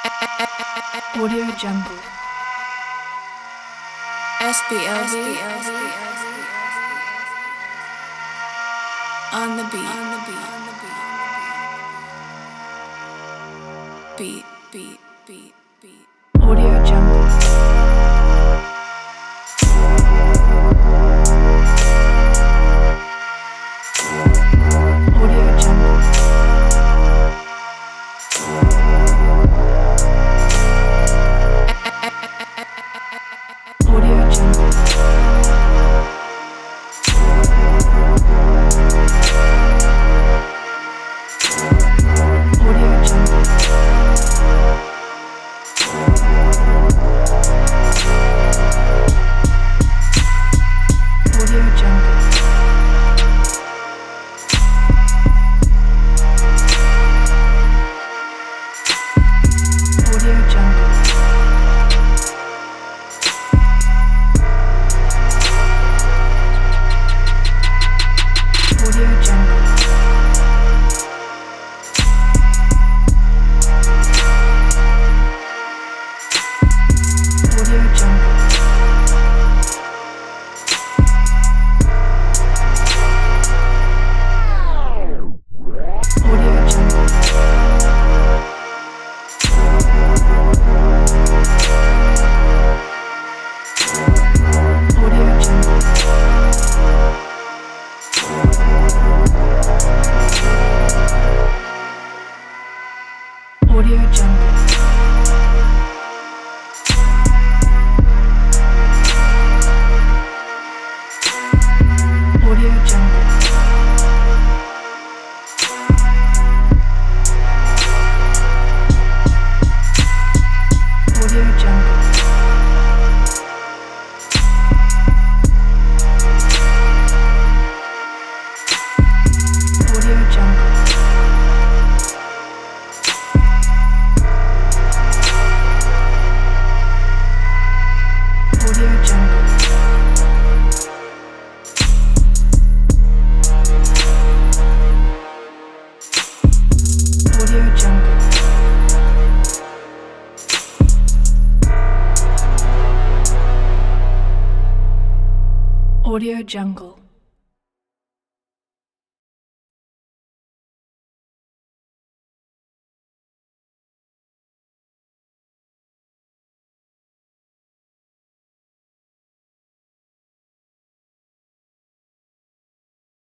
Audio Jungle. SBLV on the beat. Beat. Audio Jungle. Audio Jungle. Audio Jungle. Audio Jungle. Audio Jungle. Audio Jungle. Audio Jungle. Audio Jungle. Audio Jungle. Audio Jungle. Audio Jungle. Audio Jungle. Audio Jungle. Audio Jungle. Audio Jungle. Audio Jungle. Audio Jungle.